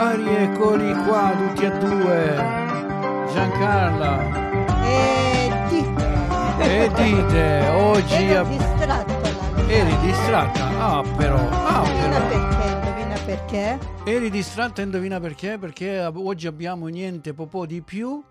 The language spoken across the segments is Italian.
Eccoli qua tutti e due, Giancarla e Dite. Oggi eri distratta? Indovina perché? Eri distratta, indovina perché? Perché oggi abbiamo niente popò di più.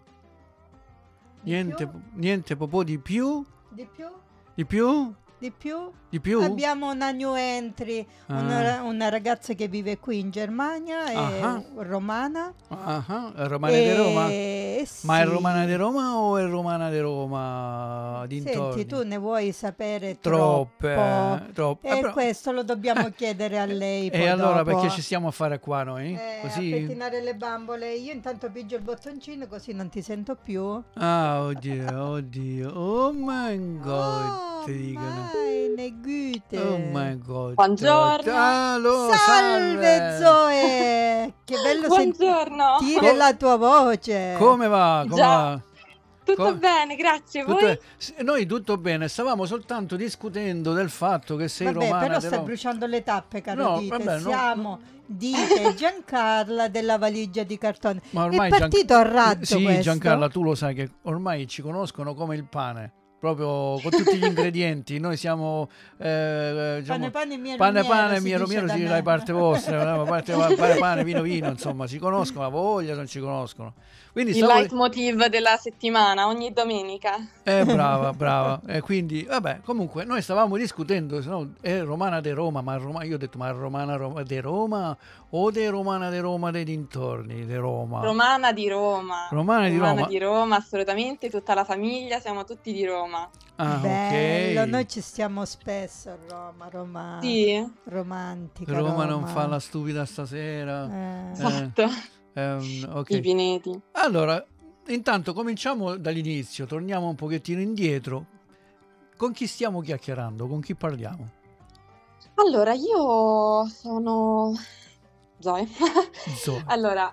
Niente popò di più. Di più? Abbiamo una new entry, una ragazza che vive qui in Germania, è romana. Romana di Roma? Sì. Ma è romana di Roma o è romana di Roma dintorni? Senti, tu ne vuoi sapere troppe. E questo lo dobbiamo chiedere a lei poi E allora dopo. perché ci stiamo a fare qua noi? Così? A pettinare le bambole. Io intanto pigio il bottoncino così non ti sento più. Ah, oddio. Oh my God. Ti dicono. Meine Güte. Oh my God. Buongiorno. Salve Zoe. Che bello Buongiorno. sentire la tua voce. Come va? Tutto bene, grazie. Voi? Noi tutto bene, stavamo soltanto discutendo del fatto che sei romana. Però stai bruciando le tappe, caro No, Dite. vabbè, Siamo Dite e Giancarla della valigia di cartone. Ma ormai è partito a raggio sì, questo. Giancarla, tu lo sai che ormai ci conoscono come il pane. Proprio con tutti gli ingredienti, noi siamo diciamo, pane, miero, sì, dai parte vostra, pane, vino, insomma, ci conoscono, la voglia non ci conoscono. Quindi il leitmotiv della settimana, ogni domenica. Brava. E quindi, vabbè, comunque, noi stavamo discutendo, no, è romana di Roma, io ho detto, ma romana di Roma o de romana di Roma dei dintorni di Roma? Romana di Roma. Romana di Roma, assolutamente, tutta la famiglia, siamo tutti di Roma. Bello, Ok. noi ci stiamo spesso a Roma. Sì. Romantica. Roma non fa la stupida stasera. Esatto. Okay. I pineti. Allora, intanto cominciamo dall'inizio, torniamo un pochettino indietro. Con chi stiamo chiacchierando? Con chi parliamo? Allora, io sono Zoe. Allora,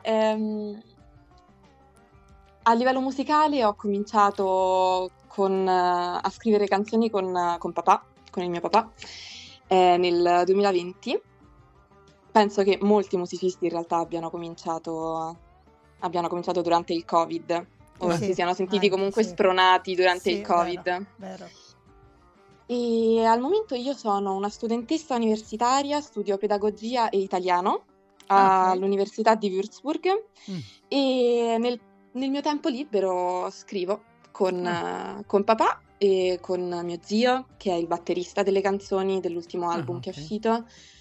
a livello musicale ho cominciato a scrivere canzoni con papà, con il mio papà, nel 2020. Penso che molti musicisti in realtà abbiano cominciato durante il Covid, o si siano sentiti comunque spronati durante il Covid. Vero. E al momento io sono una studentessa universitaria, studio pedagogia e italiano all'Università di Würzburg e nel mio tempo libero scrivo con papà e con mio zio, che è il batterista delle canzoni dell'ultimo album che è uscito.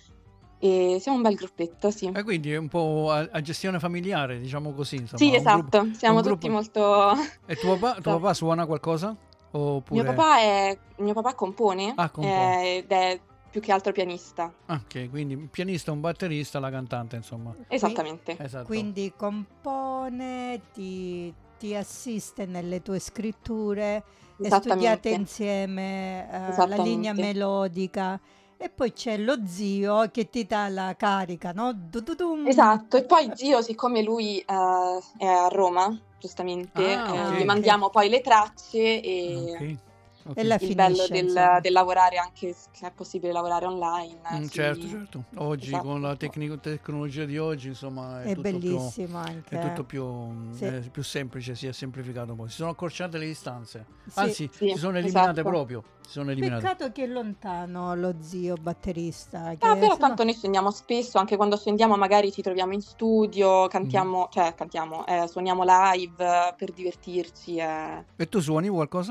E siamo un bel gruppetto, sì. Quindi è un po' a gestione familiare, diciamo così, insomma. Sì, esatto, siamo tutti molto... E tuo papà suona qualcosa? Oppure... Mio papà compone, ed è più che altro pianista. Ok, quindi un pianista, un batterista, la cantante, insomma. Esattamente. Esatto. Quindi compone, ti assiste nelle tue scritture e studiate insieme la linea melodica. E poi c'è lo zio che ti dà la carica, no? Esatto, e poi zio, siccome lui è a Roma, giustamente, gli mandiamo poi le tracce e il bello del lavorare, anche se è possibile lavorare online. Certo. Oggi con la tecnologia di oggi, insomma, è tutto bellissimo anche. È tutto più semplice, si è semplificato un po'. Si sono accorciate le distanze, anzi si sono eliminate proprio. Peccato che è lontano lo zio batterista. Però tanto noi scendiamo spesso, anche quando scendiamo magari ci troviamo in studio, suoniamo live per divertirci. E tu suoni qualcosa?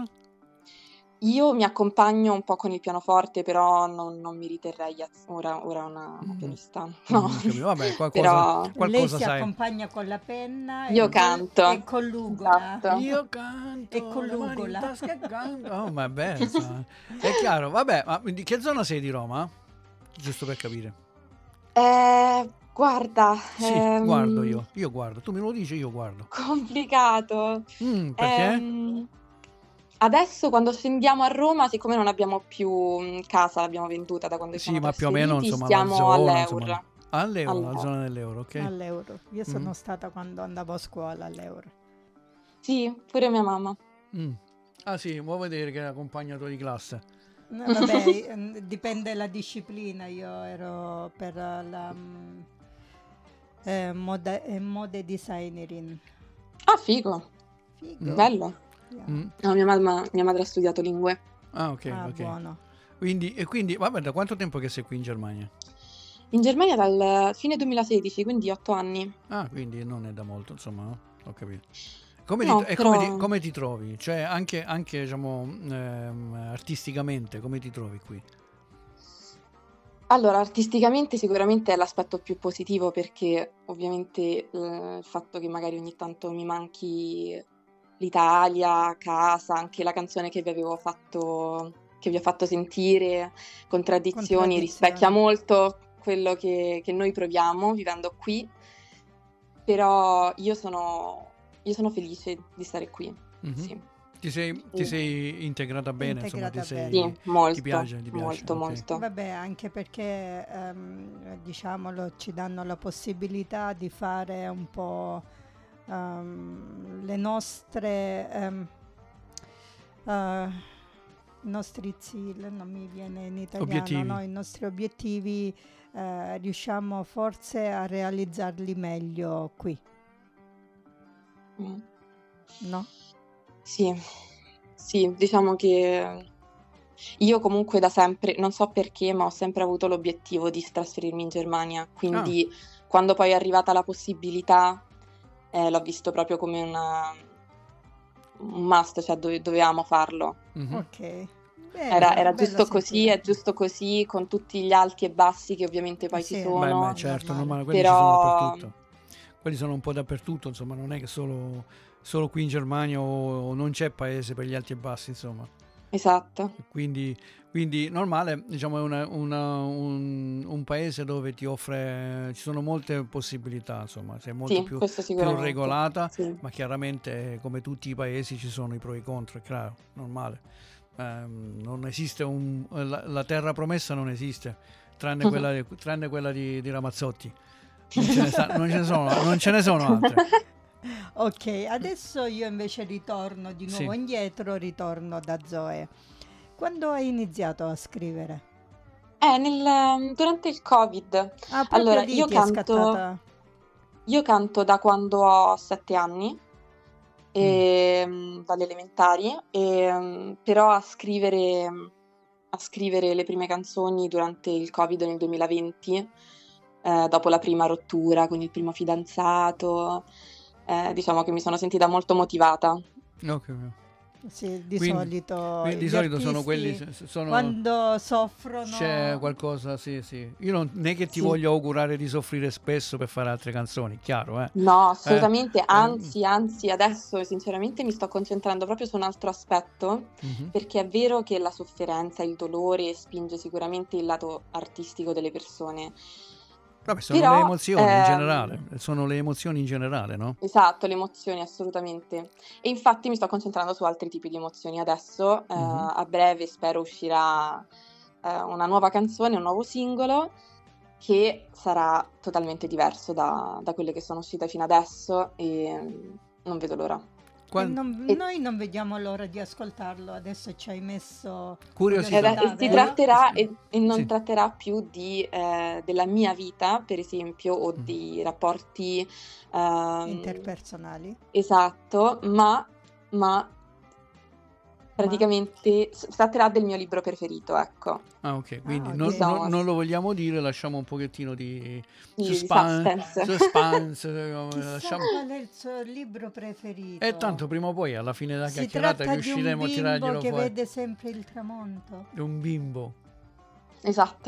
Io mi accompagno un po' con il pianoforte, però non mi riterrei ora una pianista. No. Vabbè, qualcosa lei si sai. accompagna con la penna. Io canto. E con l'ugola. Esatto. Io canto. E con l'ugola. Oh, ma è bello. È chiaro. Vabbè, ma di che zona sei di Roma? Giusto per capire. Guarda. Sì, guardo io. Io guardo. Tu me lo dici, io guardo. Complicato. Perché? Adesso quando scendiamo a Roma, siccome non abbiamo più casa, l'abbiamo venduta da quando siamo trasferiti, ma più o meno, insomma, siamo all'Eur. All'Euro, la zona dell'Euro, ok? All'Euro. Io sono stata quando andavo a scuola all'Euro. Sì, pure mia mamma. Ah sì, vuoi vedere che era compagno tuo di classe? No, vabbè, dipende dalla disciplina. Io ero per mode designerin. Ah, figo. Bello. Yeah. No, mia madre ha studiato lingue. Ah, ok. Buono. Quindi, vabbè, da quanto tempo che sei qui in Germania? In Germania dal fine 2016, quindi 8 anni. Ah, quindi non è da molto, insomma, no? Ho capito. Però... come ti trovi? Cioè, anche diciamo, artisticamente, come ti trovi qui? Allora, artisticamente sicuramente è l'aspetto più positivo, perché ovviamente il fatto che magari ogni tanto mi manchi l'Italia, casa, anche la canzone che vi ho fatto sentire, Contraddizioni, rispecchia molto quello che noi proviamo vivendo qui, però io sono felice di stare qui, sì. Ti sei integrata bene, insomma, Sì, molto, ti piace? molto, okay. molto. Vabbè, anche perché, diciamolo, ci danno la possibilità di fare un po' le nostre... i nostri ziel, non mi viene in italiano, obiettivi. No? I nostri obiettivi riusciamo forse a realizzarli meglio qui, no? Sì, diciamo che io comunque da sempre, non so perché, ma ho sempre avuto l'obiettivo di trasferirmi in Germania, quindi quando poi è arrivata la possibilità l'ho visto proprio come un must, cioè dovevamo farlo. Ok. Era giusto così, è giusto così, con tutti gli alti e bassi che ovviamente poi ci sono. Beh, certo, normale, quelli però... ci sono dappertutto. Quelli sono un po' dappertutto, insomma, non è che solo qui in Germania o non c'è paese per gli alti e bassi, insomma. Esatto. Quindi normale, diciamo, è un paese dove ti offre, ci sono molte possibilità, insomma, sei molto più regolata, ma chiaramente come tutti i paesi ci sono i pro e i contro, è chiaro, normale. Non esiste la terra promessa, non esiste, tranne quella di Ramazzotti. Non ce ne sono altre. Ok, adesso io invece ritorno di nuovo indietro, ritorno da Zoe. Quando hai iniziato a scrivere? Durante il Covid. Allora, io canto da quando ho 7 anni, dalle elementari, però a scrivere le prime canzoni durante il Covid nel 2020, dopo la prima rottura con il primo fidanzato. Diciamo che mi sono sentita molto motivata. Okay. Sì, di solito sono quelli quando soffrono c'è qualcosa, sì. Io non è che ti voglio augurare di soffrire spesso per fare altre canzoni, chiaro, No, assolutamente, anzi, adesso sinceramente mi sto concentrando proprio su un altro aspetto, perché è vero che la sofferenza, il dolore spinge sicuramente il lato artistico delle persone. Vabbè, sono le emozioni in generale, sono le emozioni in generale, no? Esatto, le emozioni, assolutamente. E infatti mi sto concentrando su altri tipi di emozioni adesso. A breve spero uscirà una nuova canzone, un nuovo singolo che sarà totalmente diverso da quelle che sono uscite fino adesso, e non vedo l'ora. Noi non vediamo l'ora di ascoltarlo. Adesso ci hai messo curiosità. Si tratterà e non tratterà più della mia vita, per esempio, o di rapporti interpersonali. Esatto, ma praticamente si tratterà del mio libro preferito, ecco. Ah, ok, quindi non lo vogliamo dire, lasciamo un pochettino di suspense. Qual è il suo libro preferito? E tanto prima o poi alla fine della chiacchierata riusciremo a tirarglielo fuori. Si tratta di un bimbo che vede sempre il tramonto. È un bimbo. Esatto.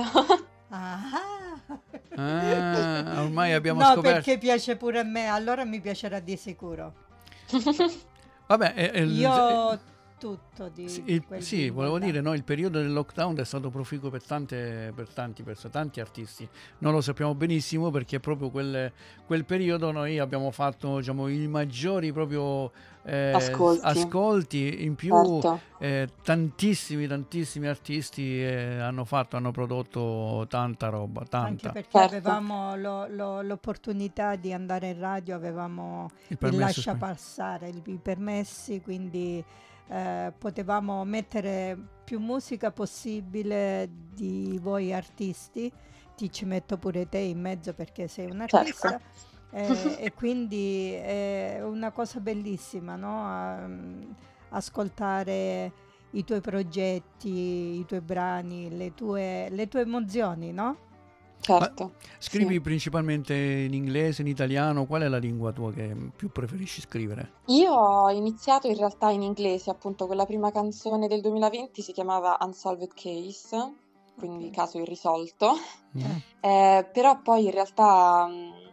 Ormai abbiamo scoperto. No, perché piace pure a me, allora mi piacerà di sicuro. Vabbè, io tutto di sì, volevo dire, no, il periodo del lockdown è stato proficuo per tanti artisti. Non lo sappiamo benissimo perché proprio quel periodo noi abbiamo fatto, diciamo, i maggiori proprio ascolti in più. Tantissimi artisti hanno prodotto tanta roba, anche perché avevamo l'opportunità di andare in radio, avevamo il lascia passare, i permessi, quindi potevamo mettere più musica possibile di voi artisti. Ti ci metto pure te in mezzo perché sei un artista. E quindi è una cosa bellissima, no? Ascoltare i tuoi progetti, i tuoi brani, le tue emozioni, no? Certo. Scrivi principalmente in inglese, in italiano? Qual è la lingua tua che più preferisci scrivere? Io ho iniziato in realtà in inglese, appunto, quella prima canzone del 2020 si chiamava Unsolved Case, quindi caso irrisolto. Però poi in realtà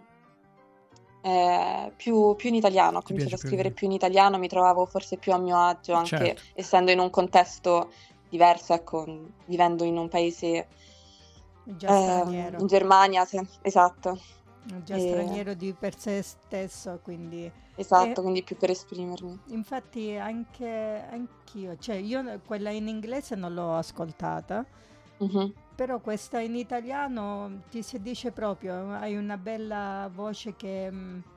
più in italiano, ho cominciato a scrivere più in italiano, mi trovavo forse più a mio agio, anche essendo in un contesto diverso, ecco, vivendo in un paese straniero. In Germania, esatto. Già straniero di per sé stesso, quindi... Esatto, quindi più per esprimermi. Infatti anch'io, cioè io quella in inglese non l'ho ascoltata, però questa in italiano ti si dice proprio, hai una bella voce che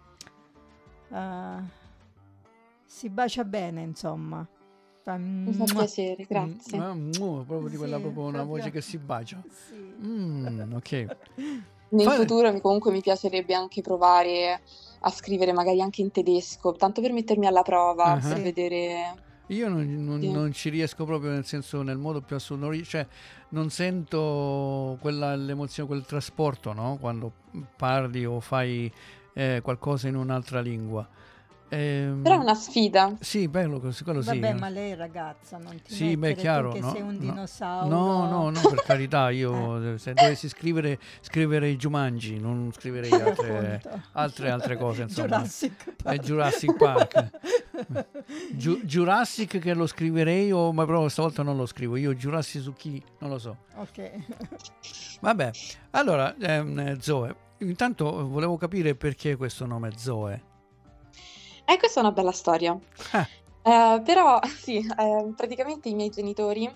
si bacia bene, insomma. Mi fa piacere, grazie. Proprio di quella, proprio una voce che si bacia. Ok. Nel futuro comunque mi piacerebbe anche provare a scrivere magari anche in tedesco, tanto per mettermi alla prova, per vedere... Io non ci riesco proprio, nel senso, nel modo più assoluto, cioè non sento l'emozione, quel trasporto, no? Quando parli o fai qualcosa in un'altra lingua. Però è una sfida. Sì, bello, quello sì. Vabbè, ma lei è ragazza, non ti sì, beh, chiaro, che sei un dinosauro. No, per carità, io se dovessi scrivere i Jumanji, non scriverei altre cose, insomma. Jurassic Park. Jurassic che lo scriverei, ma però stavolta non lo scrivo, io Jurassic su chi, non lo so. Ok. Vabbè, allora, Zoe, intanto volevo capire perché questo nome Zoe. Questa è una bella storia. Però sì, praticamente i miei genitori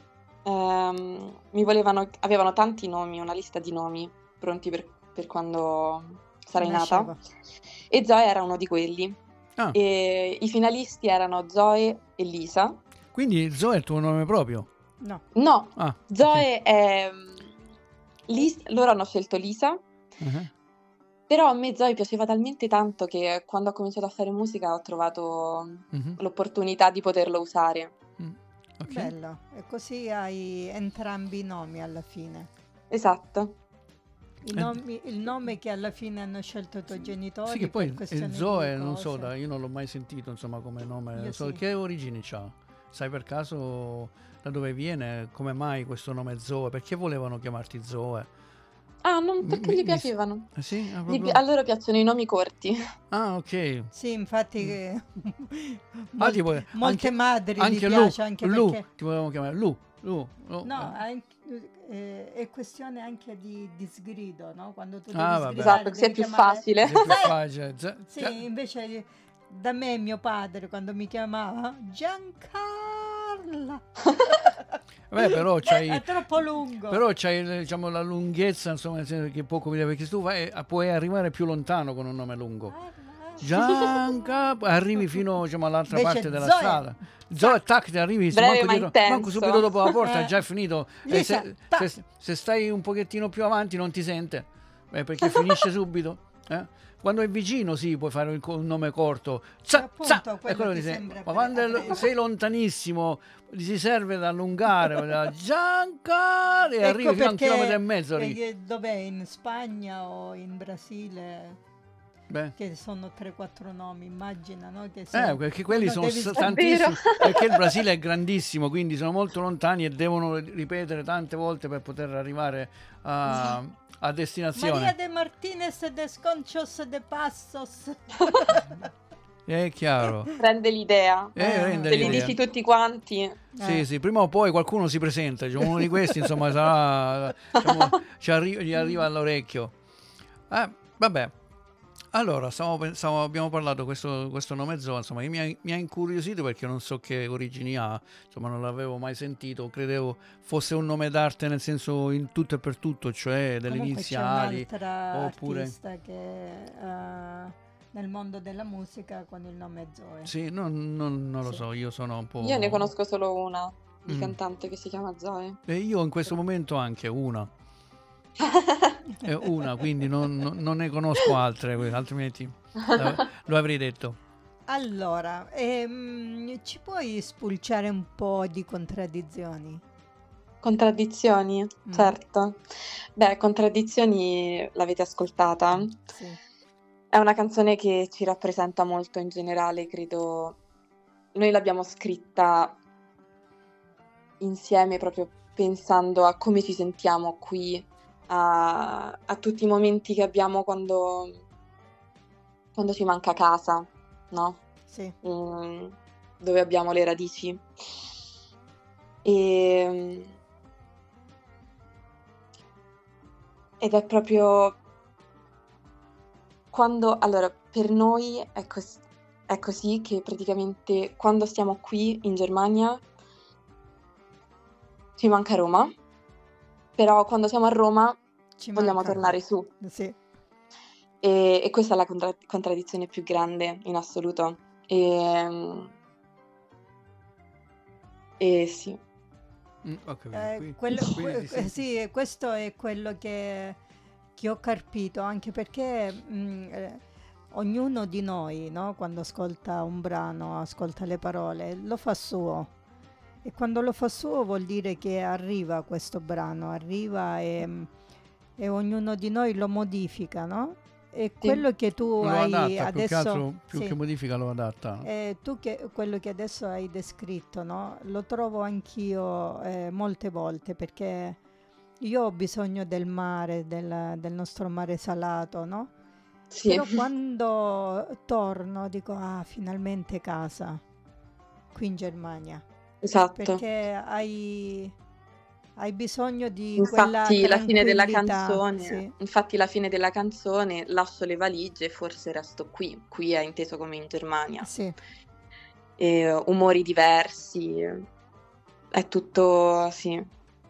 avevano tanti nomi, una lista di nomi pronti per quando sarai nata, e Zoe era uno di quelli. E i finalisti erano Zoe e Lisa. Quindi Zoe è il tuo nome proprio? No. Zoe è... loro hanno scelto Lisa. Però a me Zoe piaceva talmente tanto che quando ho cominciato a fare musica ho trovato l'opportunità di poterlo usare. Bello, e così hai entrambi i nomi alla fine. Esatto. Il nome che alla fine hanno scelto i tuoi genitori. Sì, che poi Zoe, non so, io non l'ho mai sentito, insomma, come nome. Che origini c'ha? Sai per caso da dove viene? Come mai questo nome Zoe? Perché volevano chiamarti Zoe? Non perché gli piacevano. Sì? A loro piacciono i nomi corti. Ok. Sì, infatti molte madri anche gli piace anche perché... Ti volevamo chiamare Lu. No, è questione anche di disgrido, no? Quando tu esatto, che sia più facile. Sì, invece da me mio padre quando mi chiamava Giancarla. Beh, però è troppo lungo. Però c'hai, diciamo, la lunghezza, insomma, nel senso che poco perché tu puoi arrivare più lontano con un nome lungo. Arrivi fino, diciamo, all'altra parte della strada. Zoe, tac, ti arrivi, manco subito dopo la porta, già è finito. Se stai un pochettino più avanti non ti sente, perché finisce subito. Quando è vicino sì, puoi fare un nome corto, è quello che sembra. Ma quando sei lontanissimo si serve ad allungare, Giancarlo, e arrivi fino a 1,5 km. Dov'è? In Spagna o in Brasile? Che sono 3-4 nomi, immagina, no? Perché quelli sono tantissimi, perché il Brasile è grandissimo, quindi sono molto lontani e devono ripetere tante volte per poter arrivare a destinazione. Maria de Martinez de Conchos de Passos. È chiaro. Prende l'idea. Se li dici tutti quanti. Sì, prima o poi qualcuno si presenta, diciamo, uno di questi, insomma, sarà, diciamo, gli arriva all'orecchio. Vabbè. Allora, abbiamo parlato questo nome Zoe, insomma, mi ha incuriosito perché non so che origini ha, insomma, non l'avevo mai sentito, credevo fosse un nome d'arte nel senso in tutto e per tutto, cioè delle iniziali. C'è un'altra artista che nel mondo della musica con il nome Zoe. Sì, non lo so, io sono un po'... Io ne conosco solo una di cantante che si chiama Zoe. E io in questo momento anche una. È una, quindi non ne conosco altre, altrimenti lo avrei detto. Allora, ci puoi spulciare un po' di contraddizioni? Contraddizioni, certo. Beh, Contraddizioni l'avete ascoltata? Sì. È una canzone che ci rappresenta molto in generale, credo. Noi l'abbiamo scritta insieme proprio pensando a come ci sentiamo qui, a tutti i momenti che abbiamo quando ci manca casa, no? Sì. Dove abbiamo le radici. Ed è proprio quando, allora, per noi è così che praticamente quando stiamo qui in Germania ci manca Roma, però quando siamo a Roma vogliamo tornare su. Sì. E questa è la contraddizione più grande in assoluto. E sì. Sì, questo è quello che ho capito, anche perché ognuno di noi, no, quando ascolta un brano, ascolta le parole, lo fa suo. E quando lo fa suo vuol dire che arriva questo brano, arriva e ognuno di noi lo modifica, no? E quello che tu hai adatta, adesso... più che modifica lo adatta. Quello che adesso hai descritto, no? Lo trovo anch'io molte volte, perché io ho bisogno del mare, del nostro mare salato, no? Sì. Però quando torno dico, finalmente casa, qui in Germania. Esatto. Perché hai bisogno di infatti quella la fine della tranquillità. canzone, Sì. Infatti la fine della canzone, lascio le valigie, forse resto qui. Qui è inteso come in Germania. Sì. E umori diversi, è tutto, sì.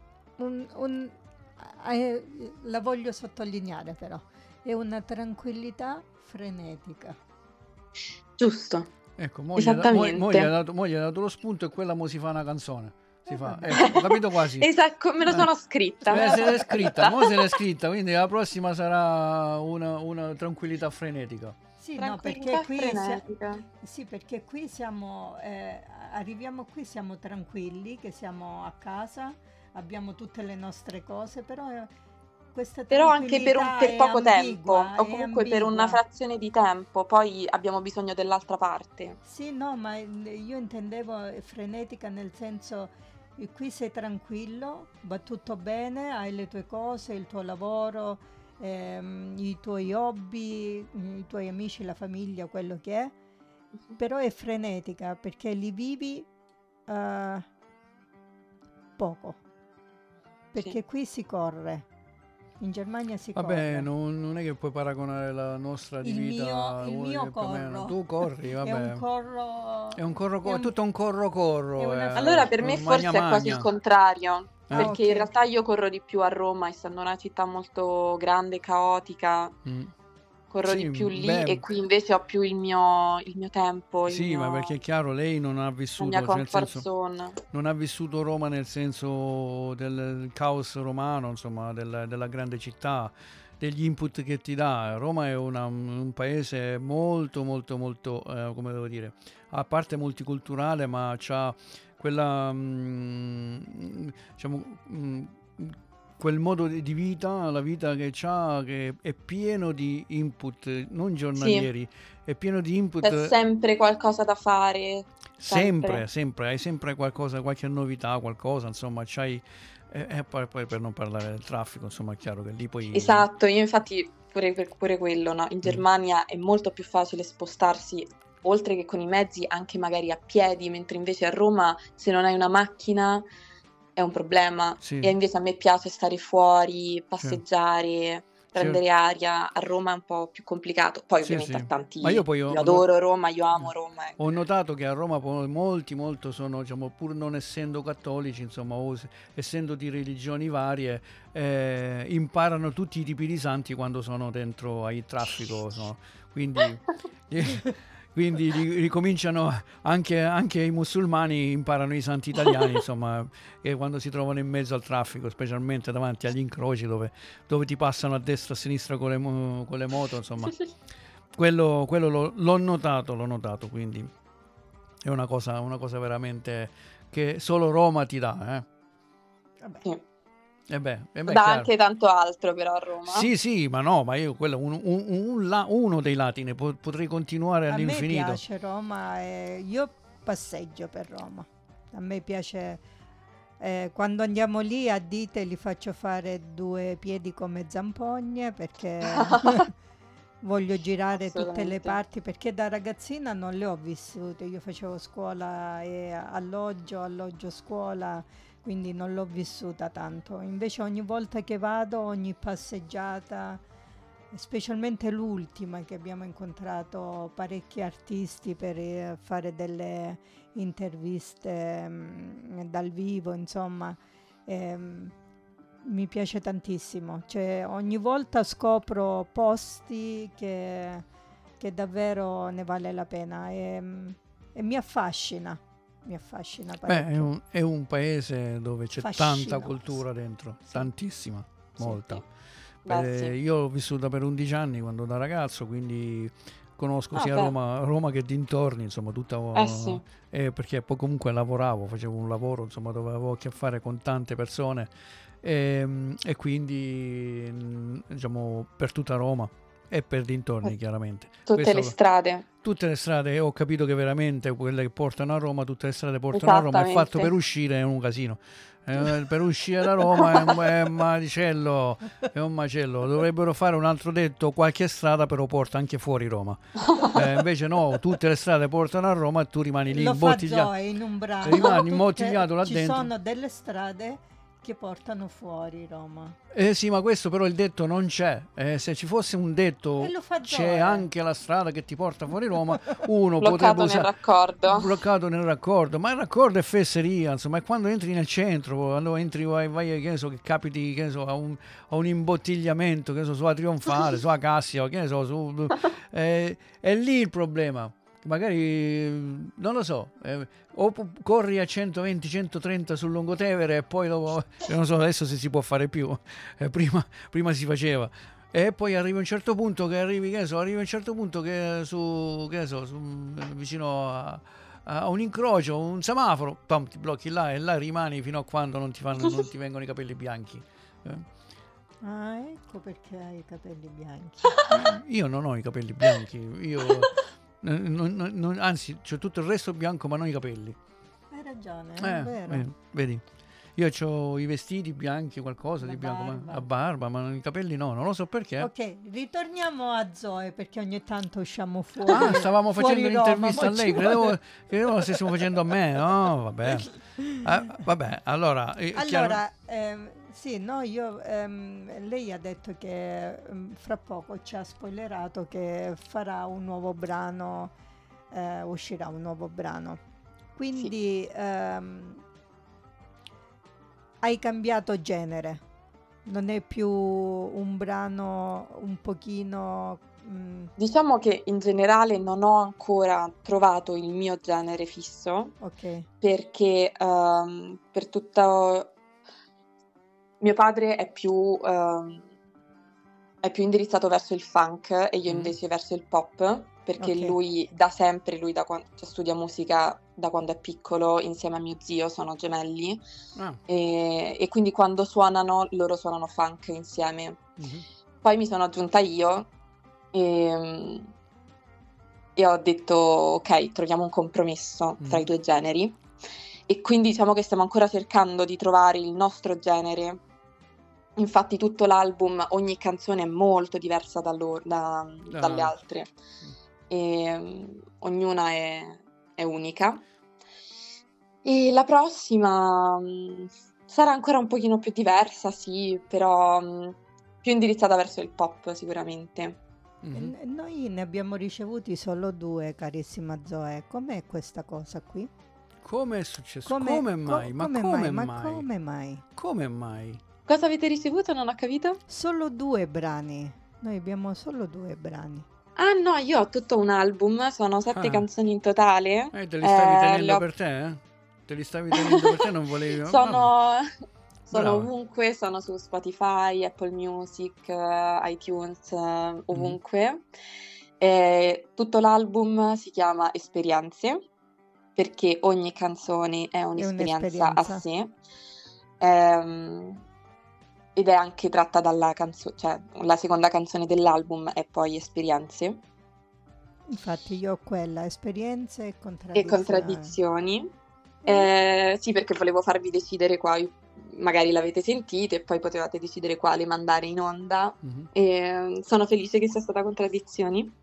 La voglio sottolineare però, è una tranquillità frenetica. Giusto. Ecco, Esattamente. mo gli ha dato lo spunto e quella mo si fa una canzone. Si fa, ecco, ho capito quasi. Esatto, me lo sono scritta. Se l'è scritta, mo se l'è scritta, quindi la prossima sarà una tranquillità frenetica. Sì, no, perché qui siamo, arriviamo qui, siamo tranquilli, che siamo a casa, abbiamo tutte le nostre cose, però anche per poco tempo, o comunque per una frazione di tempo, poi abbiamo bisogno dell'altra parte. Sì, no, ma io intendevo frenetica nel senso, qui sei tranquillo, va tutto bene, hai le tue cose, il tuo lavoro, i tuoi hobby, i tuoi amici, la famiglia, quello che è, però è frenetica perché li vivi poco, perché qui si corre. In Germania si corre. Vabbè, non è che puoi paragonare la nostra di vita. Il mio corro. Tu corri, vabbè. È un corro, tutto un corro. Allora per me forse è quasi il contrario, perché in realtà io corro di più a Roma, essendo una città molto grande, caotica. Corro di più lì e qui invece ho più il mio tempo. Ma perché è chiaro, lei non ha vissuto, la mia comfort zone. Non ha vissuto Roma nel senso del caos romano, insomma, della grande città, degli input che ti dà. Roma è un paese molto, molto, molto, come devo dire, a parte multiculturale, ma c'ha quella, quel modo di vita, la vita che c'ha, che è pieno di input, non giornalieri, è pieno di input. C'è sempre qualcosa da fare. Sempre, hai sempre qualcosa, qualche novità, qualcosa, insomma, c'hai. E poi per non parlare del traffico, insomma, è chiaro che lì poi... Esatto, io infatti pure quello, no? In Germania è molto più facile spostarsi, oltre che con i mezzi, anche magari a piedi, mentre invece a Roma, se non hai una macchina, è un problema. E invece a me piace stare fuori, passeggiare, prendere aria. A Roma è un po' più complicato. Poi ovviamente a tanti, ma io adoro Roma, io amo Roma. Ho notato che a Roma molti sono, diciamo, pur non essendo cattolici, insomma, o essendo di religioni varie, imparano tutti i tipi di santi quando sono dentro al traffico, quindi quindi ricominciano anche i musulmani imparano i santi italiani, insomma, e quando si trovano in mezzo al traffico, specialmente davanti agli incroci dove ti passano a destra e a sinistra con le moto, insomma, quello l'ho notato, quindi è una cosa veramente che solo Roma ti dà, eh? Sì. Dà chiaro. Anche tanto altro però a Roma. Sì, ma io quello uno dei lati ne potrei continuare all'infinito. A me piace Roma e io passeggio per Roma. A me piace quando andiamo lì a dite li faccio fare 2 piedi come zampogne perché voglio girare tutte le parti, perché da ragazzina non le ho vissute. Io facevo scuola e alloggio scuola, quindi non l'ho vissuta tanto. Invece ogni volta che vado, ogni passeggiata, specialmente l'ultima che abbiamo incontrato parecchi artisti per fare delle interviste dal vivo, insomma, mi piace tantissimo. Cioè, ogni volta scopro posti che davvero ne vale la pena e mi affascina. Mi affascina parecchio. È un paese dove c'è tanta cultura dentro, tantissima, molta. Sì. Io l'ho vissuta per 11 anni quando da ragazzo, quindi conosco sia Roma che dintorni, insomma, tutta perché poi comunque lavoravo, facevo un lavoro, insomma, dove avevo a che fare con tante persone e quindi diciamo per tutta Roma e per dintorni, chiaramente. Tutte le strade, ho capito che veramente quelle che portano a Roma, tutte le strade portano a Roma, il fatto per uscire è un casino. Per uscire da Roma è un macello, dovrebbero fare un altro detto: qualche strada però porta anche fuori Roma. Invece no, tutte le strade portano a Roma e tu rimani lì imbottigliato, in un brano, rimani imbottigliato là ci dentro. Ci sono delle strade che portano fuori Roma. Sì, ma questo però il detto non c'è. Se ci fosse un detto, c'è anche la strada che ti porta fuori Roma, uno potrebbe usare bloccato nel raccordo, ma il raccordo è fesseria, insomma, è quando entri nel centro, quando entri vai che so, che capiti, che so, a un imbottigliamento, che so, sulla Trionfale, sulla Cassia, che so, è lì il problema. Magari non lo so, o corri a 120-130 sul Lungotevere e poi non so adesso se si può fare più, prima si faceva, e poi arrivi a un certo punto vicino a un incrocio, un semaforo, pam, ti blocchi là e là rimani fino a quando non ti vengono i capelli bianchi. Ah, ecco perché hai i capelli bianchi. Io non ho i capelli bianchi, io anzi, c'ho tutto il resto bianco, ma non i capelli. Hai ragione, è vero. Vedi, io ho i vestiti bianchi, qualcosa di bianco, ma a barba, ma i capelli no, non lo so perché. Ok, ritorniamo a Zoe, perché ogni tanto usciamo fuori. Stavamo facendo un'intervista a lei, credevo lo stessimo facendo a me. No, vabbè. Vabbè, allora sì, no, lei ha detto che fra poco ci ha spoilerato che farà un nuovo brano, uscirà un nuovo brano. Quindi hai cambiato genere, non è più un brano un pochino... Diciamo che in generale non ho ancora trovato il mio genere fisso, perché per tutto... Mio padre è più indirizzato verso il funk e io invece verso il pop, perché lui da sempre, studia musica da quando è piccolo insieme a mio zio, sono gemelli, e quindi quando suonano, loro suonano funk insieme. Poi mi sono aggiunta io e ho detto ok, troviamo un compromesso tra i due generi, e quindi diciamo che stiamo ancora cercando di trovare il nostro genere. Infatti tutto l'album, ogni canzone è molto diversa dalle altre, e ognuna è unica, e la prossima sarà ancora un pochino più diversa, sì, però più indirizzata verso il pop sicuramente. Noi ne abbiamo ricevuti solo 2, carissima Zoe. Com'è questa cosa qui? Come è successo? Come mai? Come mai? Cosa avete ricevuto? Non ho capito. Solo 2 brani. Noi abbiamo solo 2 brani. Ah no, io ho tutto un album, sono 7 canzoni in totale. Te li stavi tenendo per te? Te li stavi tenendo per te, non volevi? Sono ovunque, sono su Spotify, Apple Music, iTunes, ovunque. Tutto l'album si chiama Esperienze, perché ogni canzone è un'esperienza a sé. Ed è anche tratta dalla canzone, cioè la seconda canzone dell'album è poi Esperienze. Infatti io ho quella, Esperienze e Contraddizioni. Sì, perché volevo farvi decidere quali, magari l'avete sentite e poi potevate decidere quale mandare in onda. E sono felice che sia stata Contraddizioni.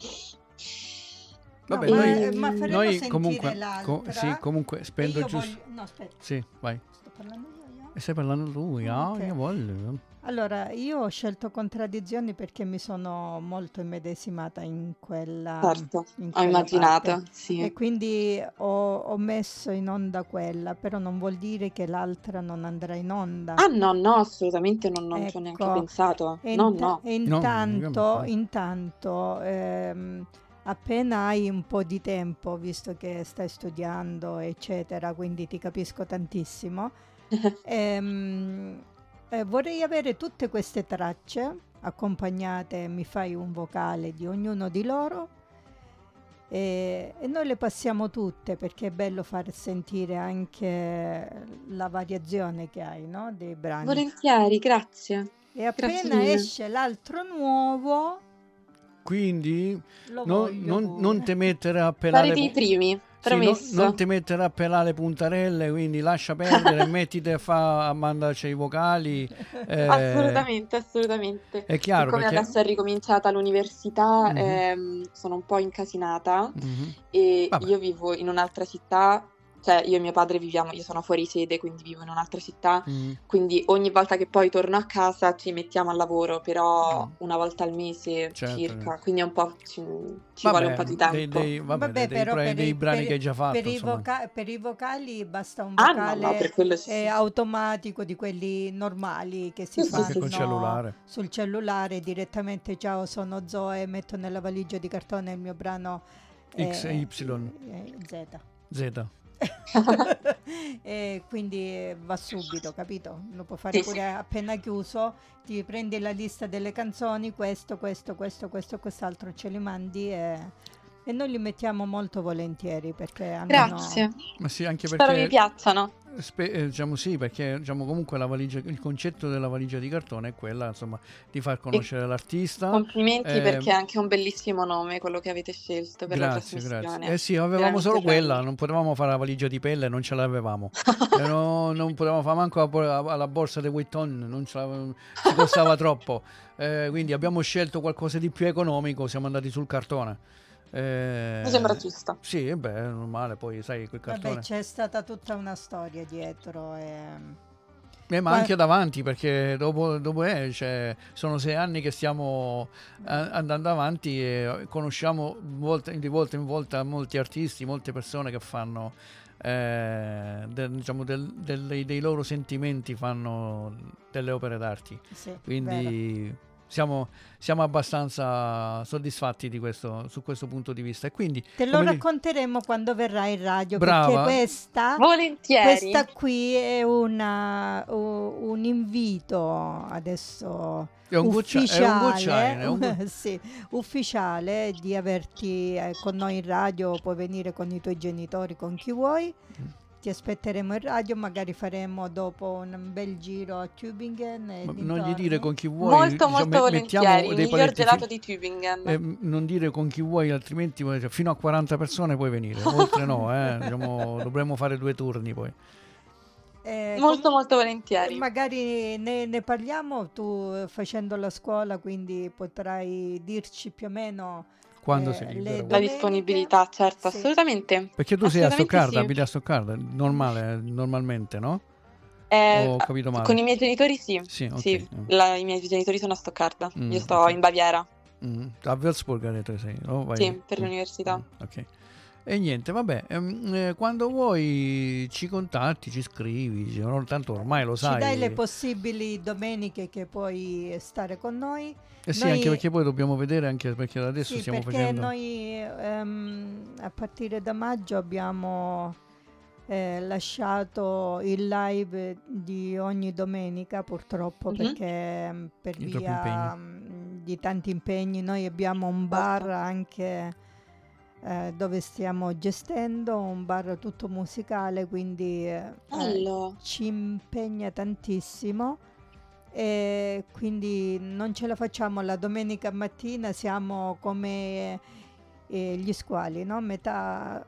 Vabbè, ma noi comunque, sì, comunque spendo giusto. No, aspetta. Sì, vai. Sto parlando io? Stai parlando tu? Okay. Io voglio. Allora, io ho scelto Contraddizioni perché mi sono molto immedesimata in quella. Certo, ho immaginato, parte. Sì. E quindi ho messo in onda quella, però non vuol dire che l'altra non andrà in onda. Ah no, assolutamente non ci ho neanche pensato. E No. E intanto, appena hai un po' di tempo, visto che stai studiando, eccetera, quindi ti capisco tantissimo, vorrei avere tutte queste tracce accompagnate, mi fai un vocale di ognuno di loro e noi le passiamo tutte, perché è bello far sentire anche la variazione che hai, no? Dei brani. Volentieri, grazie. E appena esce l'altro nuovo, quindi non ti mettere a pelare. Farete i primi. Non ti mettere a pelare puntarelle, quindi lascia perdere, mettiti a mandarci i vocali. Assolutamente. È chiaro, come perché adesso è ricominciata l'università, sono un po' incasinata e io vivo in un'altra città. Cioè io e mio padre viviamo, io sono fuori sede, quindi vivo in un'altra città, quindi ogni volta che poi torno a casa ci mettiamo al lavoro, però una volta al mese circa, quindi è un po' ci vuole un po' di tempo. Dei brani che hai già fatto. Per i vocali basta un vocale automatico, di quelli normali che si fanno sul cellulare direttamente. Ciao, sono Zoe, metto nella valigia di cartone il mio brano Z. E quindi va subito, capito? Lo può fare pure appena chiuso, ti prendi la lista delle canzoni, questo, quest'altro, ce li mandi e noi li mettiamo molto volentieri, perché grazie. Ma sì, anche perché mi piacciono. Diciamo sì, perché comunque il concetto della valigia di cartone è quella, insomma, di far conoscere l'artista. Complimenti, perché è anche un bellissimo nome quello che avete scelto per la trasmissione. Grazie. Sì, avevamo solo quella, non potevamo fare la valigia di pelle, non ce l'avevamo. Non potevamo fare manco alla borsa di Vuitton, ci costava troppo. Quindi abbiamo scelto qualcosa di più economico, siamo andati sul cartone. Mi sembra giusto. Sì, è normale, poi sai quel cartone. Vabbè, c'è stata tutta una storia dietro ma anche davanti, perché dopo sono 6 anni che stiamo andando avanti e conosciamo di volta in volta molti artisti, molte persone che fanno dei loro sentimenti, fanno delle opere d'arte. Quindi vero. Siamo abbastanza soddisfatti su questo punto di vista, e quindi te lo racconteremo quando verrà in radio. Brava. Perché questa qui è un invito adesso ufficiale, sì, ufficiale, di averti con noi in radio. Puoi venire con i tuoi genitori, con chi vuoi. Ti aspetteremo in radio, magari faremo dopo un bel giro a Tübingen. Non gli dire con chi vuoi. Molto volentieri, il miglior gelato di Tübingen. Non dire con chi vuoi, altrimenti fino a 40 persone puoi venire. Oltre no, dovremmo fare 2 turni poi. Molto volentieri. Magari ne parliamo, tu facendo la scuola, quindi potrai dirci più o meno quando sei libero. La disponibilità, certo, assolutamente. Perché tu sei a Stoccarda, abiti a Stoccarda, normalmente, no? Ho capito male. Con i miei genitori sì. Okay. I miei genitori sono a Stoccarda, io sto in Baviera. A Würzburg hai detto sei, no? Sì, per l'università. Ok. E niente, vabbè, quando vuoi ci contatti, ci scrivi, tanto ormai lo sai. Ci dai le possibili domeniche che puoi stare con noi. Sì, anche perché poi dobbiamo vedere, anche perché adesso stiamo facendo... noi a partire da maggio abbiamo lasciato il live di ogni domenica, purtroppo, perché per via di tanti impegni. Noi abbiamo un bar anche... dove stiamo gestendo un bar tutto musicale, quindi ci impegna tantissimo e quindi non ce la facciamo la domenica mattina, siamo come gli squali, no? Metà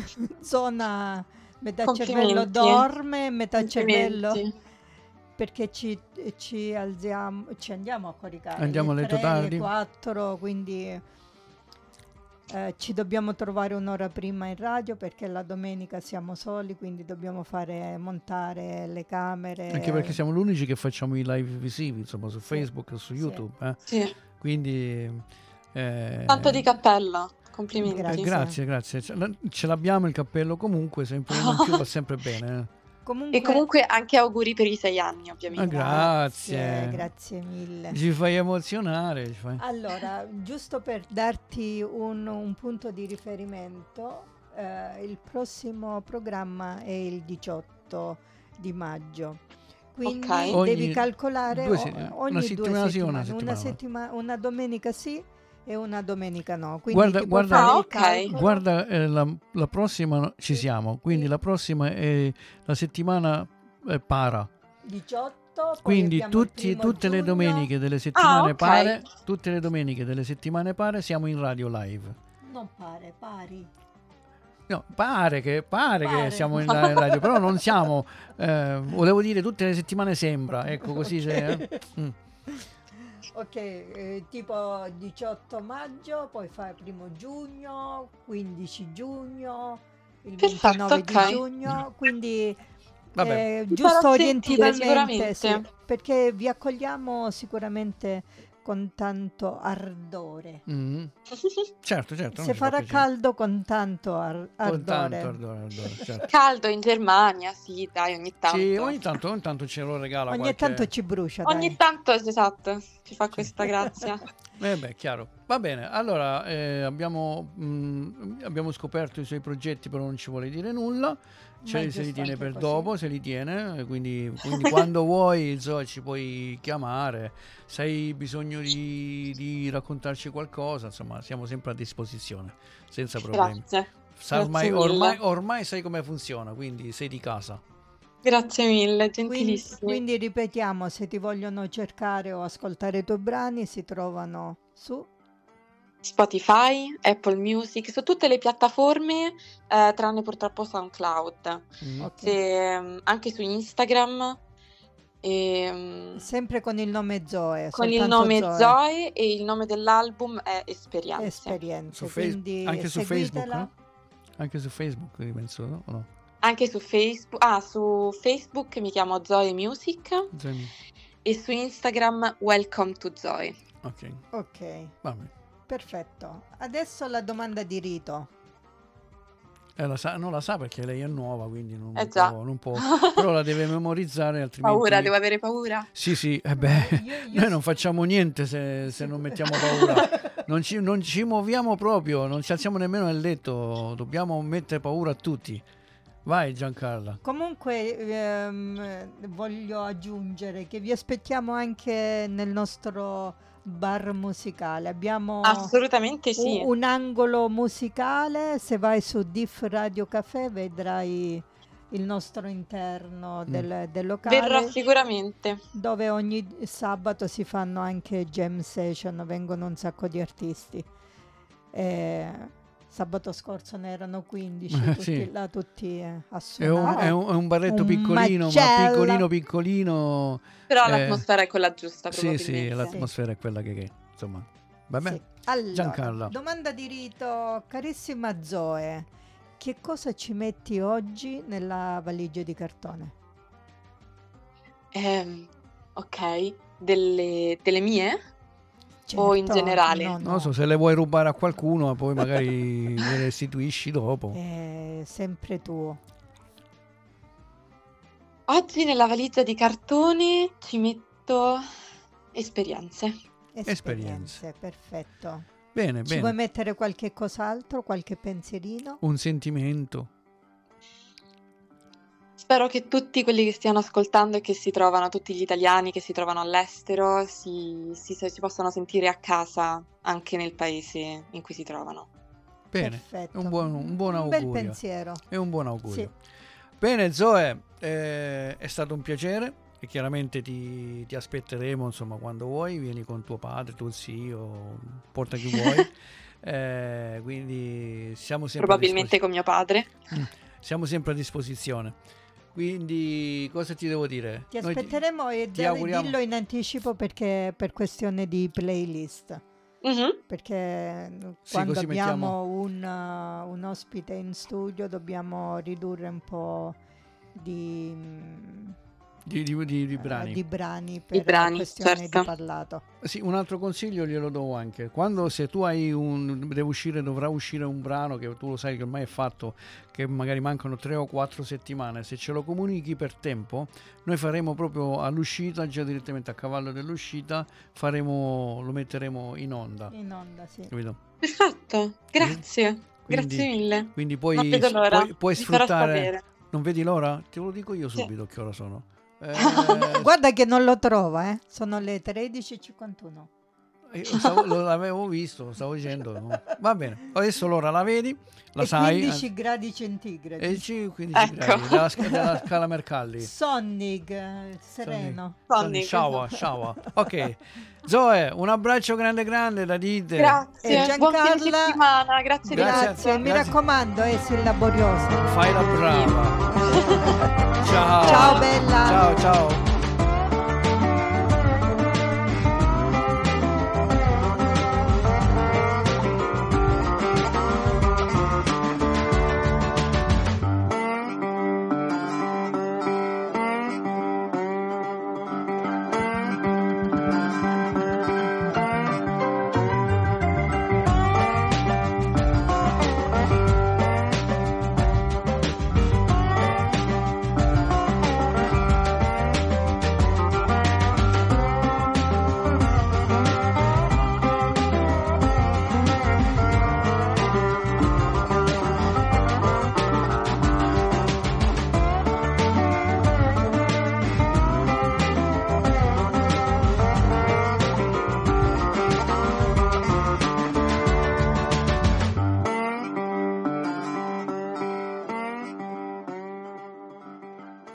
zona, metà cervello dorme, metà cervello, perché ci alziamo, ci andiamo a coricare andiamo alle 3, alle 4, quindi ci dobbiamo trovare un'ora prima in radio perché la domenica siamo soli, quindi dobbiamo montare le camere. Anche perché siamo gli unici che facciamo i live visivi, insomma, su Facebook e su YouTube. Sì. Quindi... tanto di cappello, complimenti. Grazie. Ce l'abbiamo il cappello comunque, se imponiamo in più va sempre bene. E comunque anche auguri per i 6 anni, ovviamente. Grazie mille. Ci fai emozionare. Allora, giusto per darti un punto di riferimento, il prossimo programma è il 18 di maggio. Quindi devi calcolare ogni una settimana sì, una settimana, una domenica sì e una domenica no. Quindi guarda la prossima ci siamo, quindi la prossima è la settimana para 18, quindi tutte le domeniche delle settimane pare, tutte le domeniche delle settimane pare siamo in radio live. Non pari. No, pare che siamo in radio, però non siamo, volevo dire tutte le settimane sembra, ecco, così Ok, tipo 18 maggio, poi fai 1 giugno, 15 giugno, il 29 di giugno, quindi giusto orientativamente, sì, perché vi accogliamo sicuramente con tanto ardore. Certo. Se farà caldo con tanto ardore. Certo. Caldo in Germania, sì, dai, ogni tanto. Sì, ogni tanto ce lo regala ogni tanto ci brucia, ogni dai. Tanto, esatto, ci fa questa grazia. Chiaro. Va bene, allora abbiamo scoperto i suoi progetti, però non ci vuole dire nulla. Se li tiene per così. Dopo, se li tiene, quindi quando vuoi, Zoe, ci puoi chiamare. Se hai bisogno di raccontarci qualcosa, insomma, siamo sempre a disposizione, senza problemi. Grazie. Ormai sai come funziona, quindi sei di casa. Grazie mille, gentilissimo. Quindi ripetiamo, se ti vogliono cercare o ascoltare i tuoi brani, si trovano su Spotify, Apple Music, su tutte le piattaforme, tranne purtroppo SoundCloud. Anche su Instagram. Sempre con il nome Zoe. Con il nome Zoe e il nome dell'album è Esperienze. Anche su Facebook? Anche su Facebook, penso, no? O no? Anche su Facebook. Su Facebook mi chiamo Zoe Music. E su Instagram Welcome to Zoe. Ok. Vabbè. Perfetto. Adesso la domanda di rito. Non la sa perché lei è nuova, quindi non può, però la deve memorizzare, altrimenti... Devo avere paura? Sì, noi non facciamo niente se non mettiamo paura. Non ci muoviamo proprio, non ci alziamo nemmeno nel letto, dobbiamo mettere paura a tutti. Vai Giancarla. Comunque voglio aggiungere che vi aspettiamo anche nel nostro bar musicale. Abbiamo assolutamente sì. Un angolo musicale. Se vai su Diff Radio Café vedrai il nostro interno del locale. Verrò sicuramente. Dove ogni sabato si fanno anche jam session, vengono un sacco di artisti. Sabato scorso ne erano 15, tutti a suonare. È un barretto piccolino, ma piccolino. Però l'atmosfera è quella giusta, Sì, l'atmosfera è quella che insomma. Vabbè. Sì. Allora, Giancarla. Domanda di rito, carissima Zoe, che cosa ci metti oggi nella valigia di cartone? Ok, delle mie? o in generale? No. Non so, se le vuoi rubare a qualcuno poi magari le restituisci dopo. È sempre tuo. Oggi nella valigia di cartone ci metto esperienze. Perfetto. Bene. Ci vuoi mettere qualche cos'altro, qualche pensierino? Un sentimento? Spero che tutti quelli che stiano ascoltando e che si trovano, tutti gli italiani che si trovano all'estero, si possano sentire a casa anche nel paese in cui si trovano. Bene, perfetto. Un buon augurio. Un bel pensiero. È un buon augurio. Sì. Bene Zoe, è stato un piacere e chiaramente ti aspetteremo, insomma, quando vuoi, vieni con tuo padre, tuo zio, porta chi vuoi. Quindi siamo sempre probabilmente con mio padre. Siamo sempre a disposizione. Quindi cosa ti devo dire? Ti aspetteremo dillo in anticipo perché per questione di playlist. Perché quando abbiamo un ospite in studio dobbiamo ridurre un po' di brani per questione certo. di parlato. Sì, un altro consiglio glielo do anche. Quando se tu dovrà uscire un brano che tu lo sai che ormai è fatto, che magari mancano 3 o 4 settimane, se ce lo comunichi per tempo, noi faremo proprio all'uscita, già direttamente a cavallo dell'uscita, lo metteremo in onda. Sì. Capito? Perfetto, grazie. Grazie mille. Quindi puoi sfruttare. Non vedi l'ora? Te lo dico io subito che ora sono. Guarda che non lo trova, sono le 13:51. L'avevo visto, lo stavo dicendo. No? Va bene, adesso l'ora la vedi, la sai. 15 gradi centigradi. 15 gradi della scala Mercalli. Sonnig, sereno. Ciao. Ok, Zoe, un abbraccio grande da Dite. Grazie. Giancarla, buon fine settimana. Grazie. Mi raccomando, sii laboriosa. Fai la brava. Ciao. Ciao bella. Ciao.